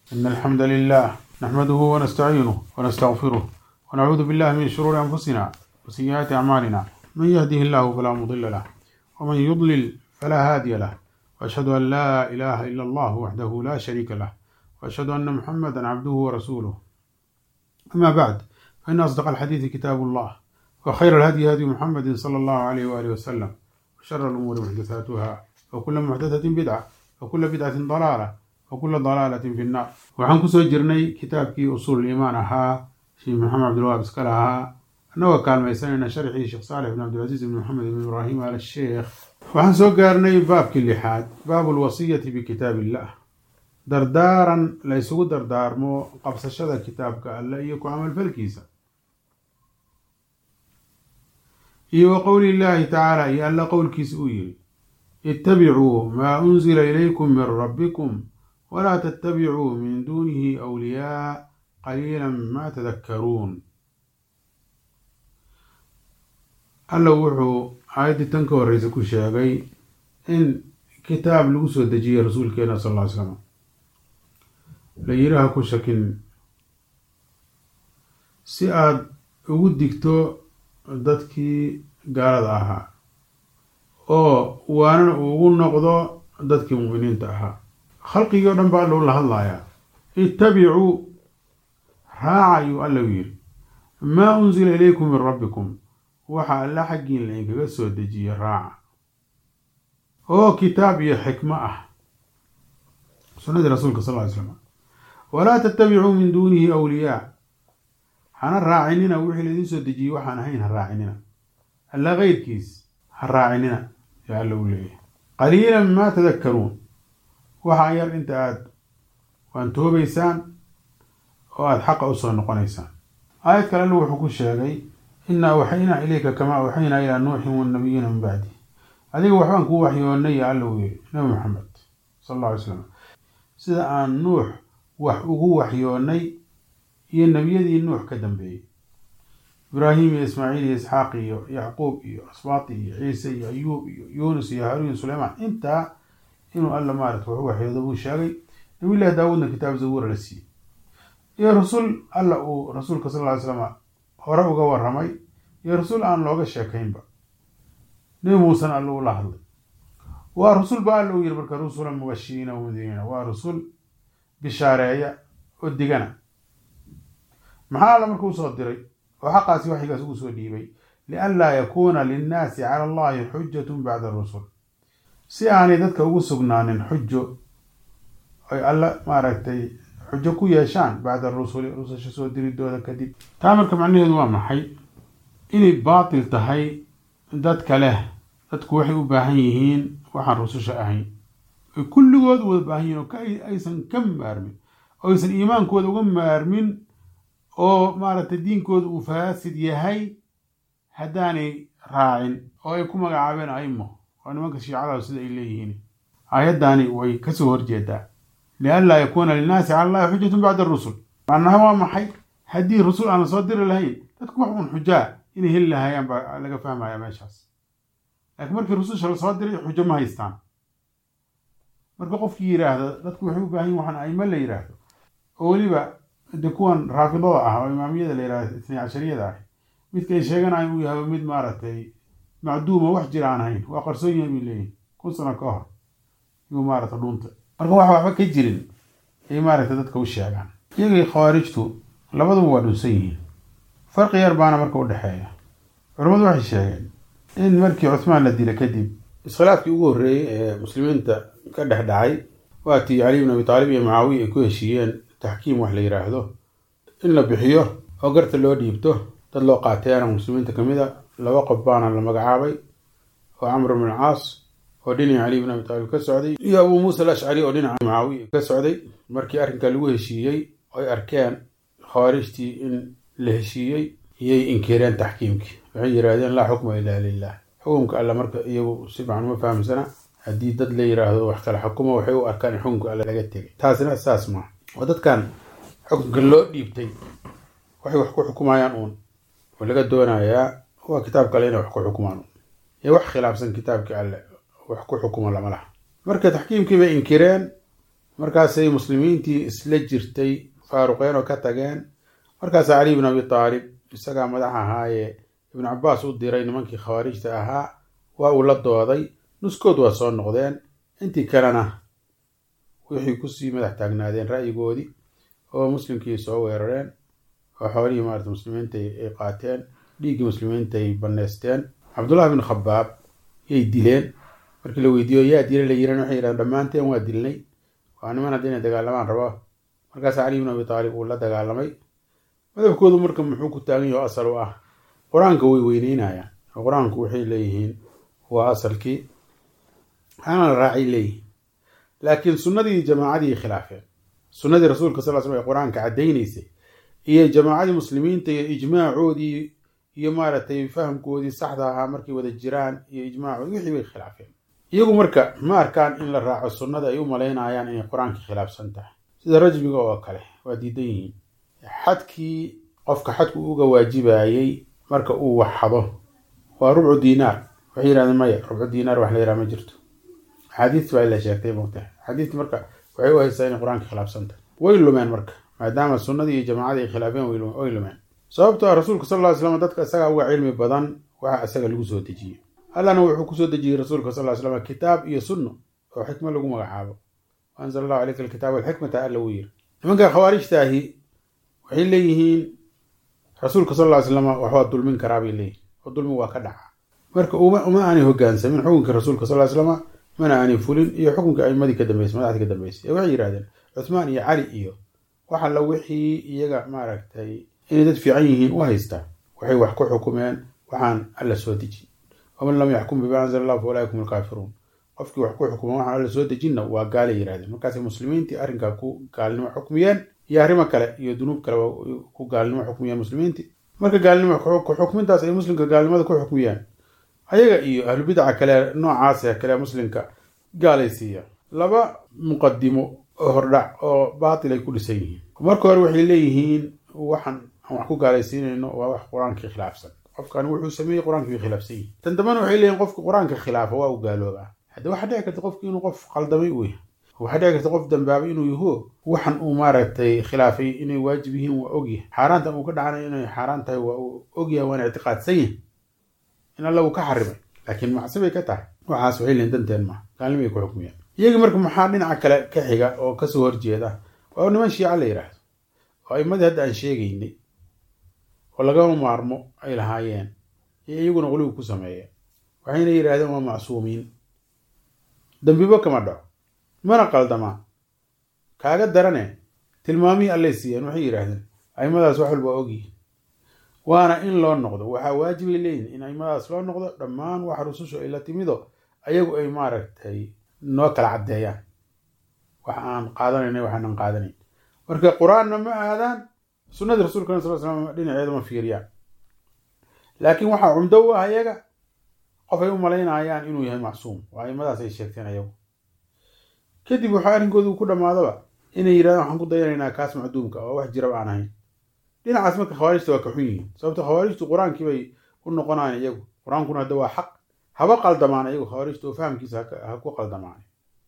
إن الحمد لله نحمده ونستعينه ونستغفره ونعوذ بالله من شرور أنفسنا وسيئات أعمالنا من يهده الله فلا مضل له ومن يضلل فلا هادي له وأشهد أن لا إله إلا الله وحده لا شريك له وأشهد أن محمدا عبده ورسوله. أما بعد، فإن أصدق الحديث كتاب الله وخير الهدي هدي محمد صلى الله عليه وآله وسلم وشر الأمور محدثاتها وكل محدثة بدعة وكل بدعة ضلالة وكل ضلالة في النار. وعن كسو جرني كتابك أصول الإيمان شيخ محمد عبد الوهاب اسكالها أنه كان ميساننا شرحي شيخ صالح بن عبد العزيز بن محمد بن إبراهيم على الشيخ. وعن سو قارني باب كل حاد باب الوصية بكتاب الله دردارا ليسو دردار مو قبس شذا كتابك ألا يكو عمل فالكيسة وقول الله تعالى ألا قول كيسوي اتبعوا ما أنزل إليكم من ربكم ولا تتبعوا من دونه أولياء قليلا ما تذكرون. ألا وحو عايد تنكور ريسكو شاقي إن كتاب لغسو دجي رسول كينا صلى الله عليه وسلم ليراها كو شكين سياد ودكتو dadkii gaalada ahaa oo waana ugu noqdo dadkii mu'miniinta ahaa. khalqigii oo dhan baa loola hadlayaa ittabicuu raacayuu alla yiri maa unzila ilaykum min rabbikum waxa alla xaggiin lainkaga soo dejiye raaca oo kitaab iyo xikmo ah sunnadii rasuulka sal lla ly slam. walaa tattabicuu min duunihi awliyaa hana raacinina wixii laydin soo dejiyey waxaan ahayn ha raacinina alla keyrkiis ha raacinina yaa alla u leeyahay qaliilan maa tadakkaruun waxaa yar inta aad waantoobaysaan oo aada xaqa usoo noqonaysaan. aayad kale alla wuxuu ku sheegay innaa awxaynaa ilayka kamaa awxaynaa ilaa nuuxin wannabiyiina min bacdi adiga waxbaan kuu waxyoonnay yaa alla u yiri nabi maxamed sal alla alay slam sida aan nuux wax ugu waxyoonnay iyo nebiyadii nuux ka dambeeyey ibraahim iyo ismaaciil iyo isxaaq iyo yacquub iyo asbaati iyo ciise iyo ayuub iyo yuunus iyo haaruun iyo suleymaan intaa inuu alla maarata waxu waxyoodo buu sheegay. nabillahi daawuudna kitaab zabuura la siiyey iyo rasul alla uu rasuulka sal lla ly slam hore uga warramay iyo rasul aan looga sheekaynba. nebi muusena alla ula hadlay waa rasul ba alla uu yiri marka rusulan mubashiriina wamundiriina waa rasul bishaareeya oo digana. maxaa alla markuu soo diray oo xaqaasi waxyigaas ugu soo dhiibay lianlaa yakuuna linnaasi cala allahi xujatun bacda arusul si aanay dadka ugu sugnaanin xujo ay alla maaragtay xujo ku yeeshaan bacda arusuli rususha soo diridooda kadib. taa marka macnaheedu waa maxay? inay baatil tahay dadka leh dadku waxay u baahan yihiin waxaan rususha ahayn ay kulligood u wada baahan yihin oo aysan ka maarmin oo aysan iimaankooda uga maarmin oo maaragtay diinkooda uu faasid yahay haddaanay raacin oo ay ku magacaabeen aimo oo nimanka shiicadahu sida ay leeyihiin. aayaddaani way kasoo horjeedaa lianlaa yakuuna linnaasi cala allahi xujatun bacda arusul. macnaha waa maxay? haddii rusul aan la soo diri lahayn dadku wax uun xujaa inay heli lahayaan baa laga fahmaya meeshaas. laakiin markii rususha la soo diray xujo ma haystaan. marka qofkii yidhaahda dadku waxay u baahan yihin waxaan aimo la yidhaahdo oo weliba de kuwan raafidada ah oo imaamiyada la yidhahdo itnay cashariyada ah midka ay sheeganayan uu yahay mid maaragtay macduuma wax jira aan hayn waa qarsoon yahay bay leeyihin 1000 sano ka hor yuu maaragta dhuunta marka wax waxba ka jirin ay maaragta dadka u sheegaan. iyagii khawaarijtu labaduba waa dhunsan yihiin farqi yar baana marka u dhexeeya. culammadu waxay sheegeen in markii cuthmaan la dila kadib iskhilaafkii ugu horreeyey ee muslimiinta ka dhex dhacay waatii cali ibn abi taalib iyo mucaawiya ay ku heshiiyeen taxkiim wax la yidhaahdo in la bixiyo oo garta loo dhiibto dad loo qaateena muslimiinta ka mid a. laba qof baana la magacaabay oo camr ibn caas oo dhinaca cali ibn abi taalib ka socday iyo abuu muusa alashcari oo dhinaca mucaawiya ka socday. markii arrinka lagu heshiiyey oy arkeen khawaarijtii in la heshiiyey iyay inkireen taxkiimkii waxay yidhaahdeen laa xukma ilaa lilah xukunka alla marka iyagu si fiican uma fahamsana haddii dad la yidhaahdo wax kale xukuma waxay u arkaan in xukunka alla laga tegay. taasina saas maa oo dadkan xukunka loo dhiibtay waxay wax ku xukumayaan uun oo laga doonayaa waa kitaabka alle inay wax ku xukumaan iyo wax khilaafsan kitaabkii alle wax ku xukuma lama laha. marka taxkiimkii bay inkireen markaasay muslimiintii isla jirtay faaruqeen oo ka tageen. markaasaa cali ibn abi taalib isagaa madax ahaaye ibnu cabaas u diray nimankii khawaarijta ahaa, waa uu la dooday, nuskood waa soo noqdeen, intii kalena wixii kusii madax taagnaadeen ra'yigoodii oo muslimkii soo weerareen oo xoolihii maarata muslimiinta ay qaateen, dhiiggii muslimiinta ay bannaysteen. cabdullahi bin khabaab yay dileen. markii la weydiiyo yaa dilay la yiran waxay yidhahdeen dhammaanteen waa dilnay, waa niman hadda inay dagaalamaan rabo. markaasaa cali ibn abi taalib uu la dagaalamay. madabkoodu marka muxuu ku taagan yaho asal u ah qur-aanka way weyneynayaan oo qur-aanku waxay leeyihiin waa asalkii hana la raacay leeyihiin, laakiin sunnadii jamaacadii khilaafeen. sunnadii rasuulka sal slam ee qur-aanka caddaynaysay iyo jamaacadii muslimiinta iyo ijmaacoodii iyo maaragtay fahamkoodii saxda ahaa markay wada jiraan iyo ijmaacoodii wixii bay khilaafeen. iyagu marka ma arkaan in la raaco sunnada, ay u malaynayaan inay qur-aanka khilaafsan tahay. sida rajmiga oo kale waa diidan yihiin. xadkii qofka xadku uga waajibayay marka uu waxado waa rubcu diinaar. waxay yidhahdeen maya, rubcu diinaar wax la yidhaha ma jirto. axaadiist baa ila sheegtay mogtahay. axaadiist marka waxay u haysaa inay qur-aanka khilaafsan tahay. way lumeen marka, maadaama sunnadii iyo jamaacadii ay khilaafeen way lumeen. sababtoo ah rasuulka sal ll ly slam dadka isagaa uga cilmi badan waxa isaga lagu soo dejiyey. allana wuxuu kusoo dejiyey rasuulka sal ly slam kitaab iyo sunno oo xikmo lagu magacaabo. anzala allahu calayka alkitaaba walxikmata alla wuu yiri. nimanka khawaarijtaahi waxay leeyihiin rasuulka sal ly slam waxbaa dulmin karaa bay leeyihin oo dulmi waa ka dhaca. marka uma aanay hogaansamin xukunka rasuulka sal ly slam, mana aanay fulin iyo xukunka aimadii ka dambeysay, madaxdii ka dambeysay. waxay yidhahdeen cuthmaan iyo cali iyo wax alla wixii iyaga maaragtay inay dad fiican yihiin u haystaan, waxay wax ku xukumeen waxaan alla soo dejin. waman lam yaxkum bima anzala allah fa ulaaika hum alkaafiruun. qofkii wax ku xukuma waxaan alla soo dejinna waa gaalay yidhahdeen. markaasay muslimiintii arrinkaa ku gaalnimo xukmiyeen iyo arrimo kale iyo dunuub kale ku gaalnimo xukmiyeen muslimiintii. marka gaalnimo xukmintaas ay muslimka gaalnimada ku xukmiyeen, ayaga iyo ahlubidaca kale noocaas kale muslimka gaalaysiiya. laba muqadimo oo hordhac oo baatil ay ku dhisan yihiin. marka hore waxay leeyihiin waxaan aan wax ku gaalaysiinayno waa wax qur-aankii khilaafsan. qofkan wuxuu sameeyey qur-aankii bay khilaafsan yihin. tan dambana waxay leeyihin qofka qur-aanka khilaafa waa u gaaloobaa. hadda waxaa dhici karta qofki inuu qof qaldamay u yahay, waxaa dhici karta qof dambaabay inuu yaho waxan uu maaragtay khilaafay inay waajib yihiin waa ogyahay, xaaraantan uu ka dhacanayo inay xaaraan tahay waa uu ogyahay, waana ictiqaadsan yahay in alla uu ka xarimay, laakiin macsi bay ka tahay. waxaas waxay leeyihin danteen maaha, gaalnimo ay ku xukmiyaan. iyagii marka maxaa dhinaca kale ka xiga oo kasoo horjeeda waa niman shiica la yidhaahdo oo aimadii hadda aan sheegaynay oo lagama maarmo ay lahaayeen iyo iyaguna qulubi ku sameeyeen. waxayna yidhahdeen waa macsuumiin, dambibo kama dhaco, mana qaldamaa. kaaga darane tilmaamihii allay siiyeen. waxay yidhaahdeen aimadaas wax walba ogyihin, waana in loo noqdo. waxaa waajibay leeyihin in aimadaas loo noqdo. dhammaan wax rusushu ay la timido ayagu ay maaragtay noo kala caddeeyaan wax aan qaadanayna waxaanan qaadanayn. marka qur-aanna ma aadaan, sunnadii rasuulka sal slam dhinaceeda ma fiiriyaan. laakiin waxaa cumdo u ah ayaga qof ay u malaynayaan inuu yahay macsuum, waa aimadaas ay sheegteen ayagu. kadib waxaa arrinkoodu ku dhammaadaba inay yidhahdaan waxaan ku dayanaynaa kaas macduumka oo wax jiraba aan ahayn. dhinacaas marka khawaarijta waa ka xun yihiin, sababto khawaarijtu qur-aankii bay u noqonayaan iyagu. qur-aankuna hadda waa xaq, haba qaldamaan iyagu khawaarijta oo fahamkiisa ha ku qaldamaan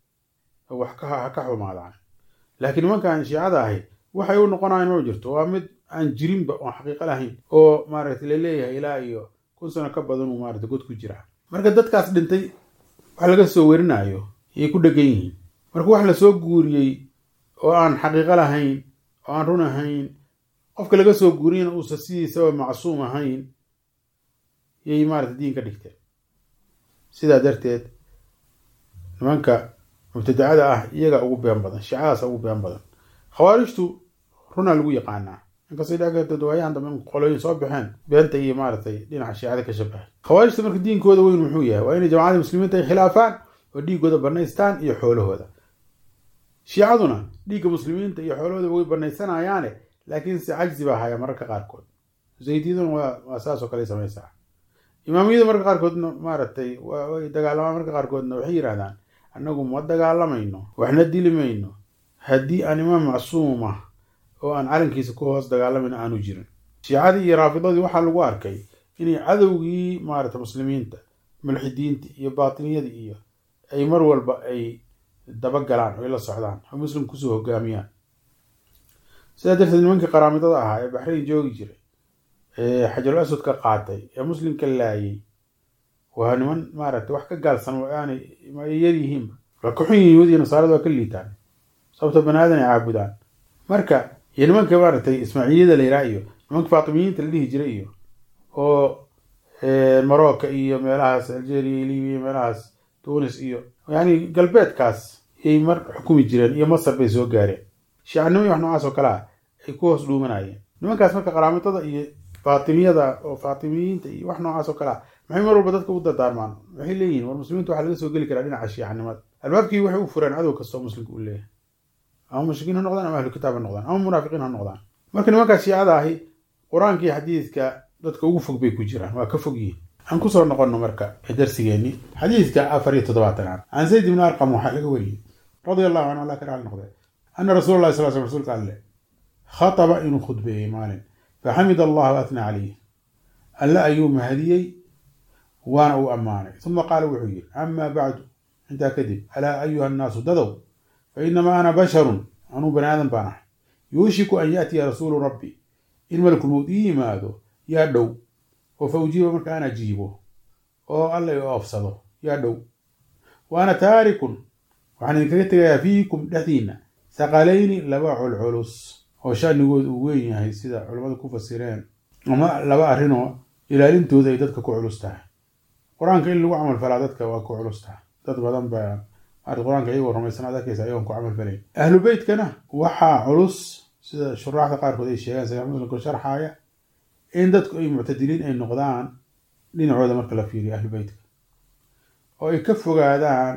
oo wax ha ka xumaadaan. laakiin nimankaan shiicada ahi waxay u noqonayaan ma jirto, waa mid aan jirinba oon xaqiiqo lahayn oo maaragtay laleeyahay ilaa iyo 1000 sano ka badan uu maaragtay god ku jira. marka dadkaas dhintay wax laga soo werinayo ayay ku dhegan yihiin. marka wax lasoo guuriyey oo aan xaqiiqo lahayn oo aan run ahayn, qofka laga soo guuriyana uusa sidiisaba macsuum ahayn, yay maaragtay diin ka dhigteen. sidaa darteed nimanka mubtadacada ah iyaga ugu been badan, shiicadaas ugu been badan. khawaarijtu runaa lagu yaqaanaa, inkastay dhaageerta dawaayahan dambe qolooyin soo baxeen beenta iyo maaragtay dhinaca shiicada ka shabahay. khawaarijta marka diinkooda weyn muxuu yahay? waa inay jamacada muslimiinta ay khilaafaan oo dhiigooda banaystaan iyo xoolahooda. shiicaduna dhiigga muslimiinta iyo xoolahooda way banaysanayaane, laakiin se cajzi baa haya mararka qaarkood. zaydiyaduna waa saasoo kale samaysaa. imaamiyadu marka qaarkoodna maaragtay way dagaalamaan, marka qaarkoodna waxay yidhahdaan annagu ma dagaalamayno, waxna dili mayno haddii aan imaam macsuum ah oo aan calankiisa ku hoos dagaalamayno aanu jirin. shiicadii iyo raafidadii waxaa lagu arkay inay cadowgii maaragtay muslimiinta, mulxidiinta iyo baatiniyadii iyo ay mar walba ay dabagalaan oo ila socdaan oo muslim kusoo hogaamiyaan. sidaa darteed nimankii qaraamidada ahaa ee baxrayn joogi jiray ee xajarul aswad ka qaatay ee muslimka laayay waa niman maaragtay wax ka gaalsan oo aanay yar yihiinba, waa ka xun yihiin. yahuud iyo nasaarada waa ka liitaan sababto bani aadan ay caabudaan. marka iyo nimanka maaragtay ismaaciiliyada la yidhaha iyo nimanka faatimiyiinta la dhihi jiray iyo oo marocco iyo meelahaas algeria, libiya, meelahaas tunis iyo yani galbeedkaas yay mar xukumi jireen, iyo masar bay soo gaareen. shiicanimo iyo wax noocaas oo kale ah ay ku hoos dhuumanayeen. nimankaas marka qaraamidada iyo faatimiyada oo faatimiyiinta iyo wax noocaas oo kale ah maxay mar walba dadka u dardaarmaan? waxay leeyihiin war muslimiinta waxaa laga soo geli karaa dhinaca shiicanimada. albaabkii waxay u fureen cadow kasta oo muslimka u leeyahay, ama mushrikiin ha noqdaan, ama ahlu kitaab ha noqdaan, ama munaafiqiin ha noqdaan. marka nimankaas shiicada ahi qur-aanka iyo xadiidka dadka ugu fog bay ku jiraan, waa ka fog yihiin. aan kusoo noqono marka darsigeeni xadiidka 74 can zayd ibn arqam waxaa laga wariyey radia allahu canhu alla ka raali noqde ana rasuula llahi sal sl rsulka alle khataba inuu khudbeeyey maalin faxamida allah waatna calayh, alle ayuu mahadiyey waana uu ammaanay. uma qaala wuxuu yidhi amaa bacdu, intaa kadib alaa ayuha annaasu dadow, fainamaa ana basharun, anuu bani aadan baan ahay, yuushiku an yaatiya rasuulu rabbi, in malkulmowd ii yimaado yaa dhow, oo fa ujiiba marka aan ajiibo oo alla i oofsado yaa dhow. wa ana taarikun, waxaan idinkaga tegayaa fiikum dhexdiinna thaqalayni laba culculus oo shanigood uu weyn yahay sida culammadu ku fasireen, ama laba arrinoo ilaalintooda ay dadka ku culus tahay. qur-aanka in lagu camal falaa dadka waa ku culus tahay. dad badan baa qur-aanka iyagoo rumaysan ad arkaysa ayagoon ku camal falayn. ahlu beytkana waxaa culus sida shuraaxda qaarkood ay sheegaan saxiix muslimka sharxaaya in dadku ay muctadiliin ay noqdaan dhinacooda marka la fiiriyo ahlu beytka, oo ay ka fogaadaan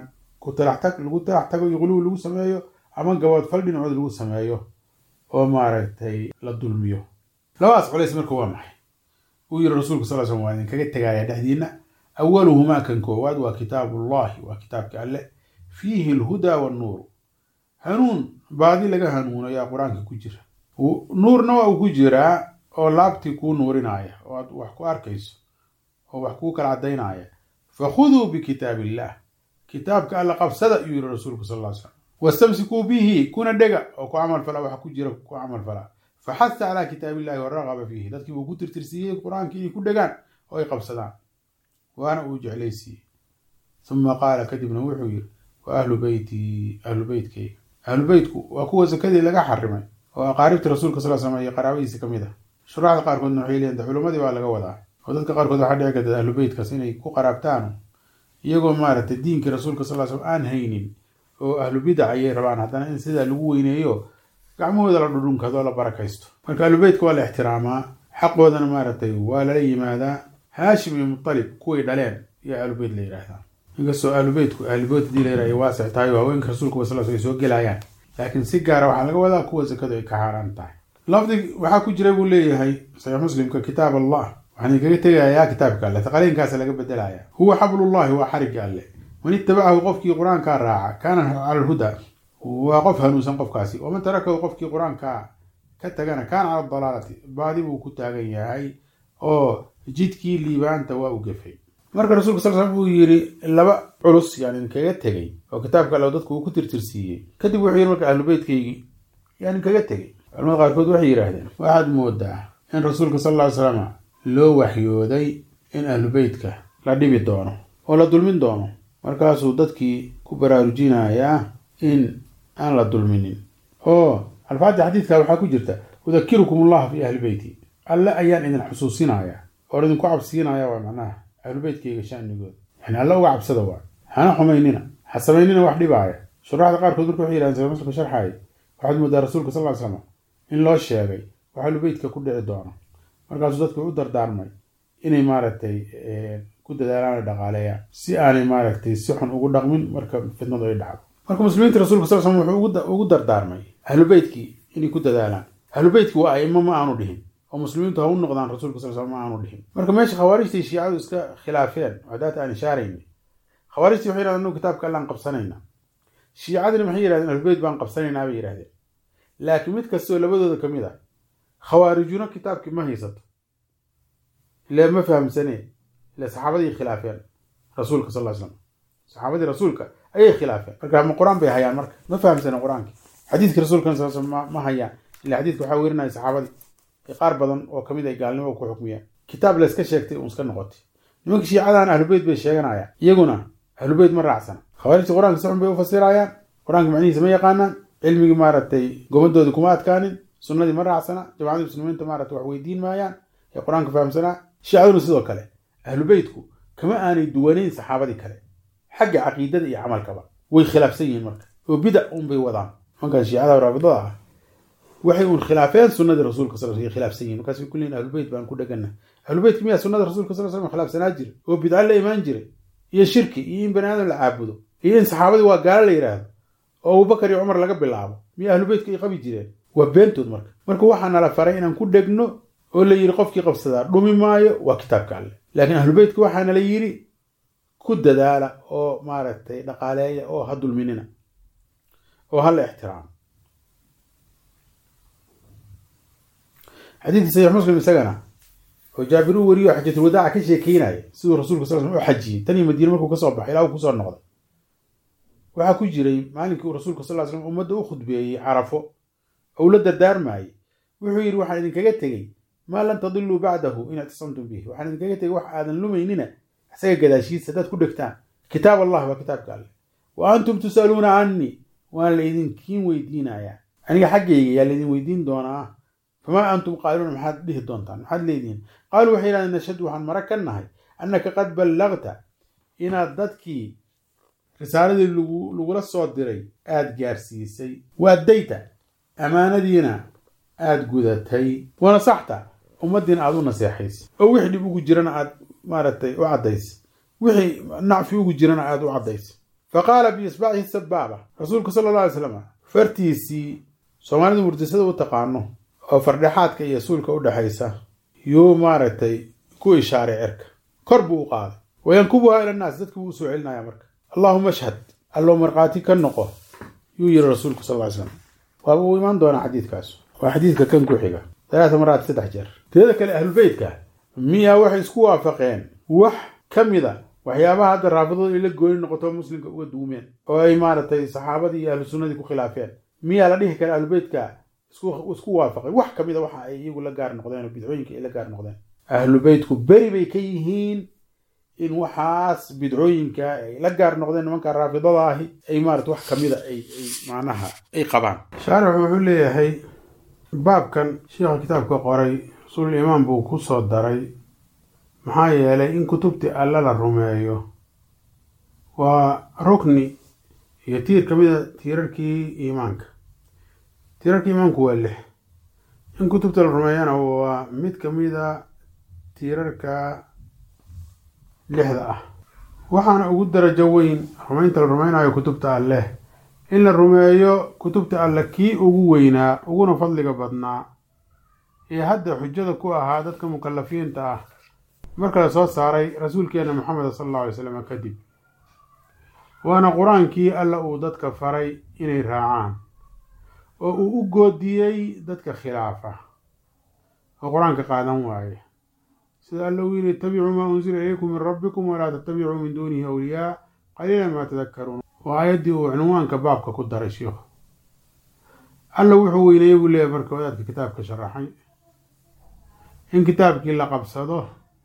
lagu talax tago iyo quluwi lagu sameeyo, ama gaboodfal dhinacooda lagu sameeyo oo maaragtay la dulmiyo. labadaas culays marka waa maxay? uu yiri rasuulku sal slam waa idinkaga tegaaya dhexdiina. awaluhumaa kan koowaad waa kitaabullahi, waa kitaabka alle, fiihi alhudaa wannuuru, hanuun baadi laga hanuuno yaa qur-aanka ku jira, nuurna waa uu ku jiraa oo laabtii kuu nuurinaya oo aad wax ku arkayso oo wax kuu kala caddaynaya. fakhuduu bikitaabillah, kitaabka alla qabsada ayuu yiri rasuulku sal ll ly slam, wastamsikuu bihi, kuna dhega oo ku camal fala waxa ku jira ku camal fala. faxaha calaa kitaabillahi waraqaba fiihi, dadkii buu ku tirtirsiiyey qur-aankii inay ku dhegaan oo ay qabsadaan, waana uu jeclaysiiyey. uma qaala kadibna wuxuu yiri wa ahlu beyti, ahlu beytkayga. ahlu beytku waa kuwa sakadii laga xarimay oo aqaaribta rasuulka sal slam iyo qaraabadiisa ka mid ah. shuraaxda qaarkoodna waxay leeyihin culimmadii baa laga wadaa, oo dadka qaarkood waxaa dhici karta ahlu beytkaas inay ku qaraabtaan iyagoo maaragtay diinkii rasuulka sal slam aan haynin, oo ahlu bidac ayay rabaan haddana in sidaa lagu weyneeyo gacmahooda la dhudhunkado la barakaysto. marka ahlu beytka waa la ixtiraamaa, xaqoodana maaragtay waa lala yimaadaa. haashim iyo mutalib kuway dhaleen iyo ahlu beyt la yidhaahdaa, inkastoo ahlu beytku ahlu beyt hadii la yidhahyo waasic tahay oo haweenka rasuulka sal ay soo gelayaan, laakiin si gaara waxaa laga wadaa kuwa sakadu ay ka xaaraan tahay. lafdi waxaa ku jira buu leeyahay saxiix muslimka kitaab allah, waxaan idinkaga tegayaa kitaabka alle, taqaliinkaasa laga bedelaya. huwa xablullahi, waa xarigga alle. man itabacahu qofkii qur-aankaa raaca kaana cala alhudaa, waa qof hanuunsan qofkaasi. waman tarakahu qofkii qur-aankaa ka tagana kaana cala dalaalati, baadi buu ku taagan yahay oo jidkii liibaanta waa u gefay. marka rasuulka sal slam uu yiri laba culus yani idinkaga tegay oo kitaabka alle dadku uu ku tirtirsiiyey. kadib wuxuu yiri marka ahlu beytkaygii yani kaga tegay. culamada qaarkood waxay yidhaahdeen waxaad moodaa in rasuulka sal lla ly slam loo waxyooday in ahlu beytka la dhibi doono oo la dulmin doono, markaasuu dadkii ku baraarujinayaa in aan la dulminin. oo alfaadda xadiidka waxaa ku jirta udakirukum allaha fi ahli beyti, alle ayaan idin xusuusinaya oo idinku cabsiinaya, waa macnaha ahlu beytkayga shanigood, yani alle uga cabsada waa, hana xumaynina, ha samaynina wax dhibaaya. shuraaxda qaarkood marka waxay yidhahdeen muslimka sharxaaya waxaad moodaa rasuulka sal ly slam in loo sheegay wax ahlu beytka ku dhici doono, markaasuu dadku u dardaarmay inay maaragtay ku dadaalaan o dhaqaaleeyaan si aanay maaragtay si xun ugu dhaqmin marka fitnadu ay dhacdo. marka muslimiinta rasuulka sal slam wuxuu ugu dardaarmay ahlu beytkii inay ku dadaalaan. ahlu beytkii waa aimo ma aanu dhihin, oo muslimiintu ha u noqdaan rasuulka sal slam ma aanu dhihin. marka meesha khawaarijtii shiicadu iska khilaafeen wadaata aan ishaarayni, khawaarijtii waxay yidhahdeen anu kitaabka allaan qabsanayna, shiicadina maxay yidhahdeen ahlu beyt baan qabsanaynaa bay yidhahdeen. laakiin mid kastoo labadooda ka mid ah, khawaarijuna kitaabkii ma haysato, ile ma fahamsaneen, ile saxaabadii khilaafeen rasuulka sal slam, saxaabadii rasuulka أي خلافة مركب القرآن بهايان مركب ما فهم سنة القرآن حديث رسول كان صلى الله عليه وسلم ما هيان اللي حديث كحاورنا صحابتي يقاربضن وكميدا قالنا وكو حكميا كتاب لا iska sheegtay uu iska noqotay nimanka shiicadaan ahlu bayt bay sheeganayaan iyaguna ahlu bayt ma raacsan khawaarij quraanka saxun bay u fasirayaan quraanka macnihiisa ma yaqaanaan cilmiga maaratay gobadooda kuma adkaanin sunnadii ma raacsana jamacada muslimiinta maaratay wax weydiin maayaan ee quraanka fahamsana shiicaduna sidoo kale ahlu baytku kama aanay duwanayn saxaabadii kale xagga aqeedada iyo amalkaba way khilaafsan yihiin marka oo bid'a bay wadaan marka shiicada raabidada waxay uun khilaafeen sunnada rasuulka sallallahu alayhi wasallam khilaafsan markaas ay kulleen ahlul bayt baan ku dhagana ahlul bayt miya sunnada rasuulka sallallahu alayhi wasallam khilaafsanaa jir oo bid'a la iimaan jiray iyo shirki iyo in banaadam la caabudo iyo in saxaabadii waa gaal la yiraahdo oo Abu Bakar iyo Umar laga bilaabo miya ahlul bayt ay qabi jireen waa beentood marka waxaan la faray inaan ku dhagno oo la yiri qofkii qabsada dhumi maayo waa kitaabka alle laakiin ahlul bayt waxaan la yiri ku dadaala oo maaratay dhaqaaleeya oo hadul minina oo hal ixtiraam حديث صحيح مسلم سجنا وجابر وريو حجة الوداع كشيء كيناي سيد الرسول صلى الله عليه وسلم حجي تاني مدينة مركو كصوب حيلا وكسر نقض وحكوا جري مالك الرسول صلى الله عليه وسلم أمده أخذ بيه عرفه أولاد الدار معي وحير واحد إن كجتجي ما لن تضلوا بعده إن اعتصمتم به واحد إن كجتجي واحد لميننا حسيت كذا شيء سداد كل كتاب كتاب الله وكتاب قال وأنتم تسألون عني وأنا الذين كين ويدينا يعني حقي يا الذين ويدين دونا فما أنتم قائلون محد به دونتان محد ليدين قالوا حين نشهد عن مركناهي أنك قد بلغت إن أدتك رسالة اللغة الصادري آد جارسيسي وأديت أمانة دينا آد قدتي ونصحت أمدين أعطوا نصيحيس أو وحدي بوجو جيران آد مارتي وعديس وحي نعفي بوجو جيران آد وعديس فقال بإصبعه السبابة رسولك صلى الله عليه وسلم فرتيسي سومالي مرتسد وتقانه oo fardhaxaadka iyo suulka u dhaxaysa yoo maaratay ku ishaaray cirka kor buu u qaaday wayankubuha ila naas dadku uu soo celinaya marka allahumma ashhad allo marqaati ka noqo yuu yiri rasuulku sallallahu alayhi wasallam waa uu iman doona xadiidkaas waa xadiidka kan ku xiga 3 maraad 3 jeer teeda kale ahlul baytka miya wax isku waafaqeen wax kamida waxyaabaha hadda raafidadu ila gooni noqoto muslimka uga duumeen oo ay maaratay saxaabadii iyo ahlus sunnadii ku khilaafeen miya la dhihi kara ahlul baytka isku waafaqay wax kamida waxa ay iyagu la gaar noqdeen bidcooyinka ay la gaar noqdeen ahlu baytku bari bay ka yihiin in waxaas bidcooyinka ay la gaar noqdeen nimanka raafidada ahi ay maarad wax kamida ay macnaha ay qabaan shaarix wuxuu leeyahay baabkan sheekha kitaabka qoray sul imaam buu ku soo daray maxaa yeelay in kutubti alla la rumeeyo waa rukni iyo tiir kamida tiirarkii iimaanka tiirarka iimaanku waa 6 in kutubta la rumeeyana waa mid kamida tiirarka 6 ah waxaana ugu darajo weyn rumaynta la rumaynayo kutubta Alle in la rumeeyo kutubta Alle kii ugu weynaa uguna fadliga badnaa ee hadda xujada ku ahaa dadka mukallafiinta ah marka la soo saaray rasuulkeena Muhammad sallallahu alayhi wasallam kadib waana quraankii Alle uu dadka faray inay raacaan oo uu u goodiyay dadka khilaafa oo quraanka qaadan waaye sida Alle uu yiri tabi'u ma unzila ilaykum min rabbikum wa la tattabi'u min dunihi awliya qalilan ma tadhakkarun wa ayadi unwanka baabka ku daray sheekh Alle wuxuu weynayay buu leeyahay marka wadaadka kitaabka sharaxay in kitaabkii la qabsado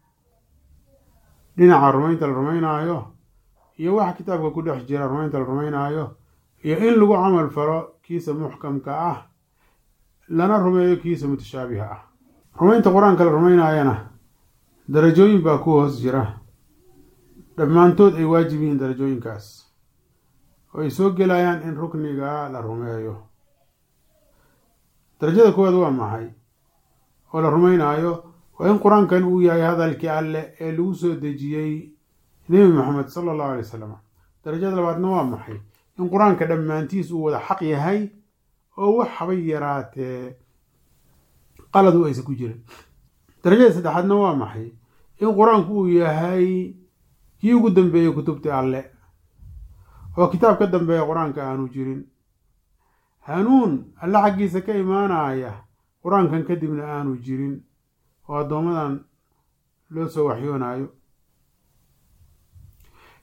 dhinaca rumaynta la rumaynayo iyo waxa kitaabka ku dhex jira rumaynta la rumaynayo iyo in lagu camal falo kiisa muxkamka ah lana rumeeyo kiisa mutashaabiha ah rumaynta quraanka la rumaynayana darajooyin baa ku hoos jira dhammaantood ay waajib yihiin darajooyinkaas oo ay soo gelayaan in rukniga la rumeeyo darajada koowaad waa maxay oo la rumaynayo waa in quraankan uu yahay hadalkii Alle ee lagu soo dejiyay Nabi Muhammad sallallahu alayhi wasallam darajada labaadna waa maxay in quraanka dhammaantiis uu wada xaq yahay oo wax habay yaraatee qalad uu aysan ku jirin darajada saddexaadna waa maxay in quraanku uu yahay kii ugu dambeeyay kutubta Alle oo kitaab ka dambeeya quraanka aanu jirin hanuun Alle xaqiisa ka imaanaya quraankan kadibna aanu jirin oo adoomadan loo soo waxyoonayo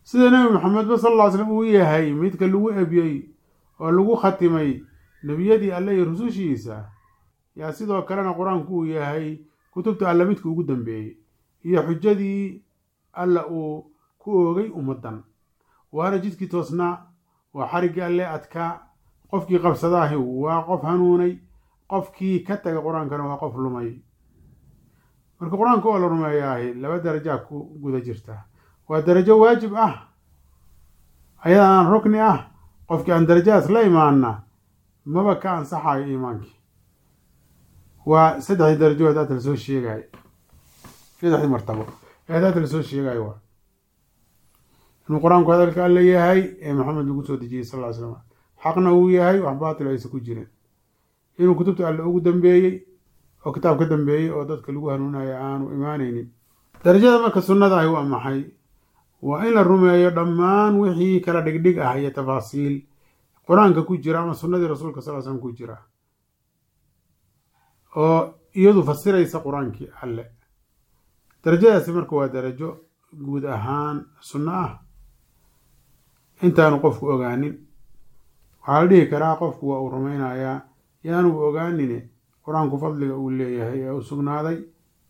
sida nabi maxamed sallallahu alayhi wasallam uu yahay midka lagu ebiyey oo lagu khatimay nebiyadii alle iyo rusushiisa yaa sidoo kalena qur-aanku uu yahay kutubta alle midka ugu dambeeyey iyo xujadii alle uu ku oogay ummaddan waana jidkii toosnaa waa xariggii alle adkaa qofkii qabsadaahi waa qof hanuunay qofkii ka taga qur-aankana waa qof lumay marka qur-aanka oo la rumeeyaahi laba darajaa ku guda jirta waa darajo waajib ah ayada aan rukni ah qofkii aan darajadas la imaanna maba ka ansaxayo iimaankii waa saddexdii darajo hadaata la soo sheegayo saddexdii martabo ee hadaata la soo sheegayo waa inuu qur-aanku hadalka alle yahay ee maxamed lagu soo dejiyey sal ll ly slam xaqna uu yahay wax baatil aysa ku jirin inuu kutubta alle ugu dambeeyey oo kitaab ka dambeeyey oo dadka lagu hanuunayo aanu imaanaynin darajada marka sunnada ahi waa maxay waa in la rumeeyo dhammaan wixii kala dhigdhig ah iyo tafaasiil qur-aanka ku jira ama sunnadii rasuulka sal slam ku jira oo iyadu fasiraysa qur-aankii alle darajadaasi marka waa darajo guud ahaan sunno ah intaanu qofku ogaanin waxaa la dhihi karaa qofku waa uu rumaynayaa yaanuba ogaanine qur-aanku fadliga uu leeyahay ee u sugnaaday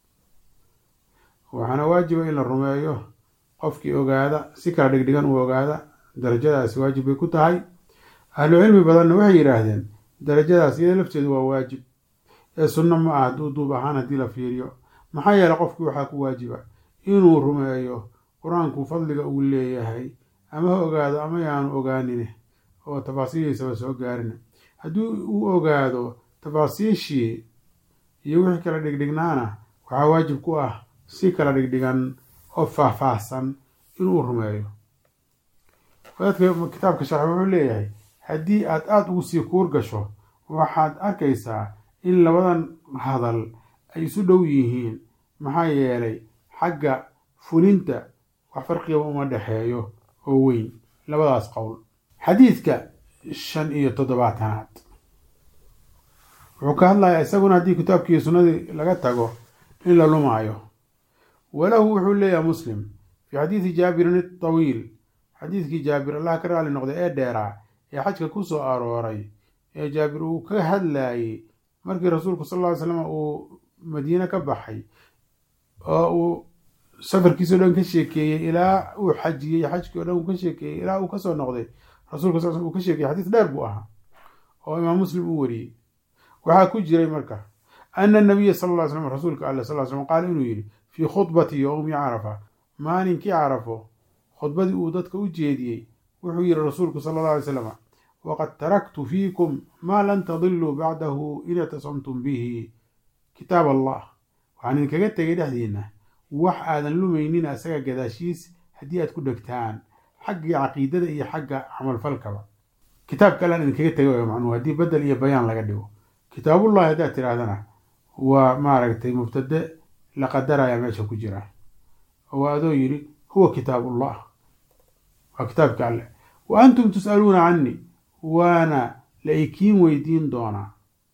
waxaana waajiba in la rumeeyo qofkii ogaada si kala dhigdhigan uu ogaada darajadaasi waajib bay ku tahay ahlu cilmi badanna waxay yidhaahdeen darajadaas iyada lafteedu waa waajib ee sunno ma ah duuduub ahaan haddii la fiiriyo maxaa yeeley qofkii waxaa ku waajiba inuu rumeeyo qur-aanku fadliga uu leeyahay ama ha ogaado ama yaanu ogaanine oo tafaasiiliisaba soo gaarin haddii uu ogaado tafaasiishii iyo wixii kala dhigdhignaana waxaa waajib ku ah si kala dhigdhigan oo faahfaahsan inuu rumeeyo wadaadka kitaabka sharxi wuxuu leeyahay haddii aad ugu sii kuur gasho waxaad arkaysaa in labadan hadal ay isu dhow yihiin maxaa yeelay xagga fulinta wax farqiba uma dhexeeyo oo weyn labadaas qowl xadiidka 75 wuxuu ka hadlayaa isaguna haddii kitaabkii sunnadii laga tago in la lumaayo walahu wuxuu leeyahay muslim fi xadiidi jaabirin atawiil xadiidkii jaabir allah ka raali noqday ee dheeraa ee xajka ku soo arooray ee jaabir uu ka hadlaayey markii rasuulku sal ll ly slam uu madiine ka baxay oo uu safarkiisao dhan ka sheekeeyey ilaa uu xajiyey xajkii o dhan uu ka sheekeeyey ilaa uu kasoo noqday rasuulka sal uu ka sheekeyey xadiis dheer buu ahaa oo imaam muslim uu wariyey waxaa ku jiray marka ana nabiya sal ll ly slam rasuulka alle sal slam qaala inuu yidhi fii khudbati yowmi carafa maalinkii carafo khudbadii uu dadka u jeediyey wuxuu yidhi rasuulku sala alla alay slam waqad taraktu fiikum maa lan tadiluu bacdahu in ictasamtum bihi kitaab allah waxaan idinkaga tegay dhexdiinna wax aadan lumaynina isaga gadaashiis haddii aad ku dhegtaan xaggii caqiidada iyo xagga camalfalkaba kitaabka allaan idinkaga tegay way macnuhu haddii bedel iyo bayaan laga dhigo kitaabullahi haddaad tidhaahdana waa maaragtay mubtade la qadaraya meesha ku jira oo adoo yidhi huwa kitaabullah waa kitaabka alle wa antum tus'aluuna canii waana la ikiin weydiin doonaa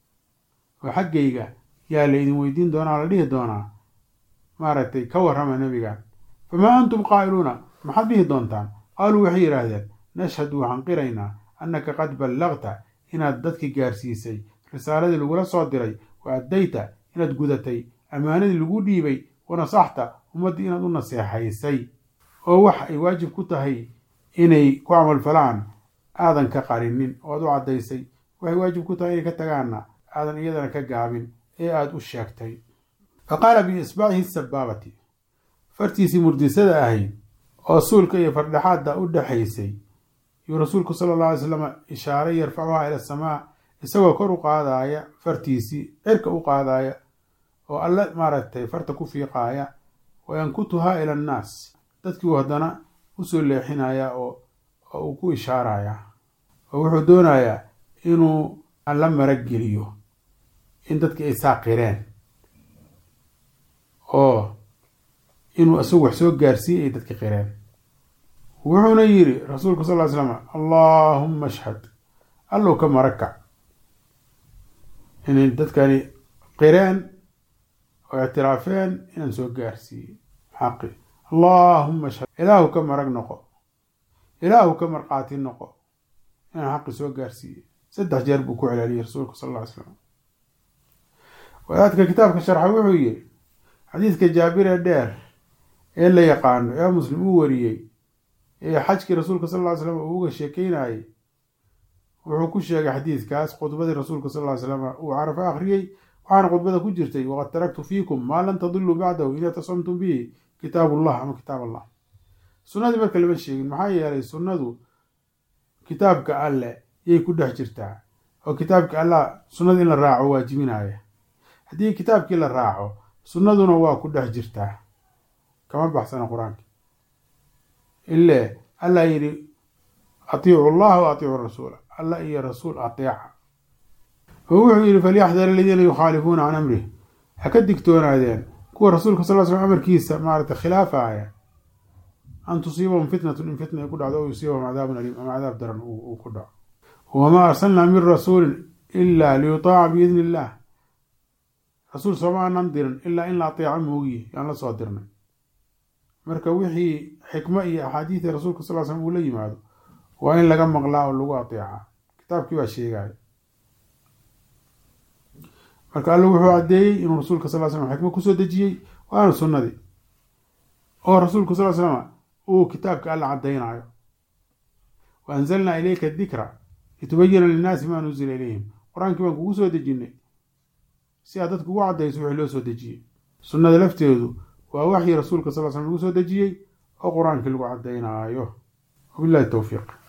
oo xaggayga yaa la idin weydiin doonaa la dhihi doonaa maaragtay ka warrama nebigan famaa antum qaa'iluuna maxaad dhihi doontaan qaaluu waxay yidhaahdeen nashhadu waxaan qiraynaa annaka qad ballaqta inaad dadki gaarsiisay risaaladii lagula soo diray wa addayta inaad gudatay ammaanadii lagu dhiibay wa nasaxta ummaddii inaad u naseexaysay oo wax ay waajib ku tahay inay ku camalfalaan aadan ka qarinin oo aad u caddaysay waxay waajib ku tahay inay ka tagaanna aadan iyadana ka gaabin ee aada u sheegtay fa qaala biisbaacihi sabaabati fartiisii murdisada ahayd oo suulka iyo fardhaxaadda u dhexaysay yuu rasuulku sala alla alay slam ishaaray yarfacuhaa ila asamaa isagoo kor u qaadaaya fartiisii cirka u qaadaaya oo alle maaragtay farta ku fiiqaaya wayankutuhaa ila annaas dadkiiuu haddana usoo leexinaya oo uu ku ishaaraya oo wuxuu doonayaa inuu alla marageliyo in dadkii ay saaqireen oo inuu isagu wax soo gaarsiiyey ay dadki qireen wuxuuna yidhi rasuulku sal ly slam allaahumma ashhad allow ka maragkac inay dadkani qireen oo ictiraafeen inaan soo gaarsiiyey xaqi allaahumma ashhad ilaahu ka marag noqo ilaahu ka marqaati noqo inaan xaqi soo gaarsiiyey 3 jeer buu ku celceliyey rasuulku sal alla ly slam. wadaadka kitaabka sharxa wuxuu yiri xadiidka jaabir ee dheer ee la yaqaano ee muslim uu wariyey ee xajkii rasuulka sal alla ly slam uu uga sheekeynayay wuxuu ku sheegay xadiidkaas khudbadii rasuulka sal alla ly slam uu carafo akhriyey waxaana khudbada ku jirtay waqad taraktu fiikum maa lan tadiluu bacdahu in ictasamtum bihi kitaabullah ama kitaab allah. sunnadii marka lama sheegin maxaa yeelay sunnadu kitaabka alle yay ku dhex jirtaa oo kitaabka allah sunnada in la raaco waajibinaya. haddii kitaabkii la raaco sunnaduna waa ku dhex jirtaa kama baxsana qur-aanka ile allah yidhi atiicu allaha wa atiicu rasuula allah iyo rasuul ateeca oo wuxuu yidhi falyaxdar aladiina yukhaalifuuna can amrih ha ka digtoonaadeen kuwa rasuulka sal slam amarkiisa maarata khilaafaya an tusiibahum fitnatun in fitna ay ku dhacdo o yusiibahum cadaabun aliim ama cadaab daran uu ku dhaco. wamaa arsalnaa min rasuulin ilaa liyutaaca biidni illah rasuul sooma aanan dirin ilaa in la ateeco moogiye yaan la soo dirnay. marka wixii xikmo iyo axaadiida rasuulka sal slam uu la yimaado waa in laga maqlaa oo lagu ateecaa kitaabkii baa sheegaya. marka alla wuxuu caddeeyey inuu rasuulka sal slam xikmo kusoo dejiyey waana sunnadii oo rasuulku sal slam uu kitaabka alla caddaynayo. wa anzalnaa ilayka dikra litubayina linnaasi maa nuzila ilayhim qur-aankii baan kugu soo dejinay si aad dadka ugu caddayso wixii loo soo dejiyey. sunnada lafteedu waa waxii rasuulka sal slam lagu soo dejiyey oo qur-aankii lagu caddaynaayo. wabillahi towfiiq.